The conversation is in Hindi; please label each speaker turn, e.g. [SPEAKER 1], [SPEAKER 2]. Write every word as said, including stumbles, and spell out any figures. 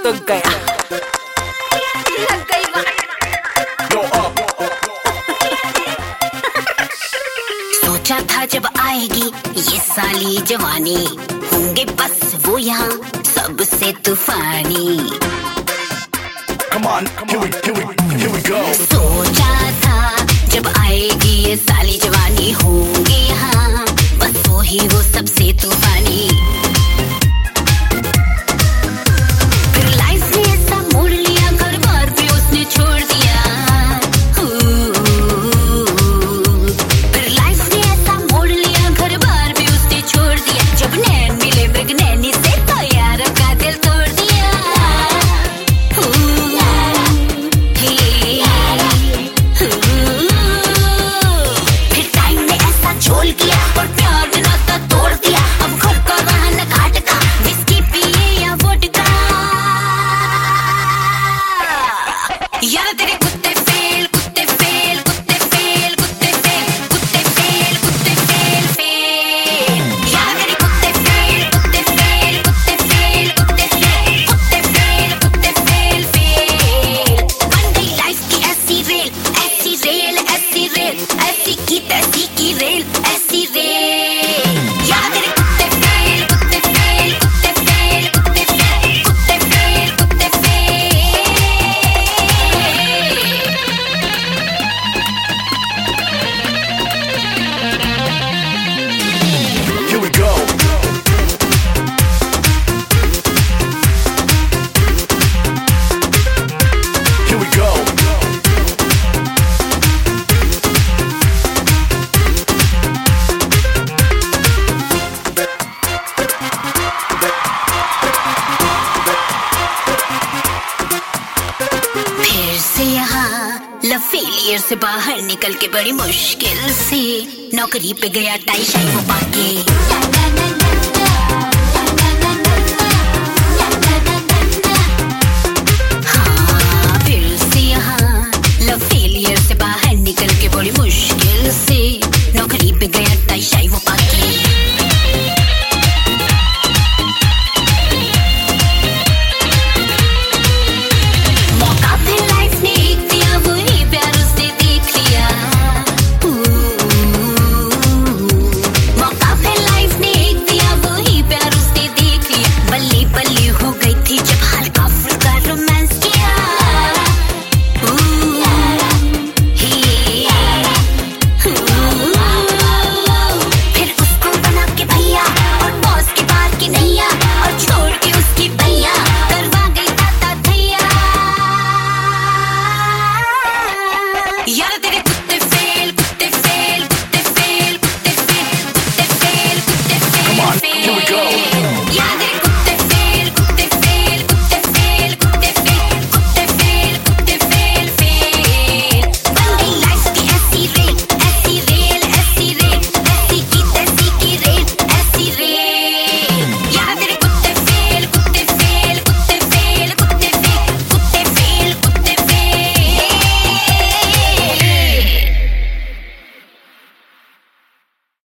[SPEAKER 1] तो गया
[SPEAKER 2] लग गई बात।
[SPEAKER 3] सोचा था जब आएगी ये साली जवानी, होंगे बस वो यहाँ सबसे तूफानी।
[SPEAKER 4] Come on, here we, here we, here we go.
[SPEAKER 3] सोचा था जब आएगी ये साली जवानी, होंगे यहाँ बस वो ही वो सबसे तूफानी। फिर लाइफ ने ऐसा मोड़ लिया, घर बार भी उसने छोड़ दिया। फिर लाइफ ने ऐसा मोड़ लिया, घर बार भी उसने छोड़ दिया। जब नैन मिले मृग नैनी से तो यार का दिल तोड़ दिया। फिर टाइम ने ऐसा झोल किया और प्यार ने नाता तोड़ दिया। अब घर का रहन घाट का, विस्की पिए या वोडका। यार तेरे कुत्ते फेल, कुत्ते फेल, कुत्ते फेल, कुत्ते फेल, कुत्ते फेल, कुत्ते फेल, फेल। यार तेरे कुत्ते फेल, कुत्ते फेल, कुत्ते फेल, कुत्ते फेल, कुत्ते फेल, कुत्ते फेल, फेल। बन गई लाइफ की ऐसी रेल, ऐसी रेल, ऐसी रेल, ऐसी की तैसी की रेल, ऐसी रेल। यार तेरे कुत्ते फेल, कुत्ते फेल, कुत्ते फेल, कुत्ते फेल, कुत्ते फेल, कुत्ते fail.
[SPEAKER 4] Here we go. Here we go.
[SPEAKER 3] फिर से यहाँ लव फेलियर से बाहर निकल के बड़ी मुश्किल से नौकरी पे गया टाई शाई वो पाके। हाँ, फिर से यहाँ लव फेलियर से बाहर निकल के बड़ी मुश्किल से नौकरी पे गया टाई शाई वो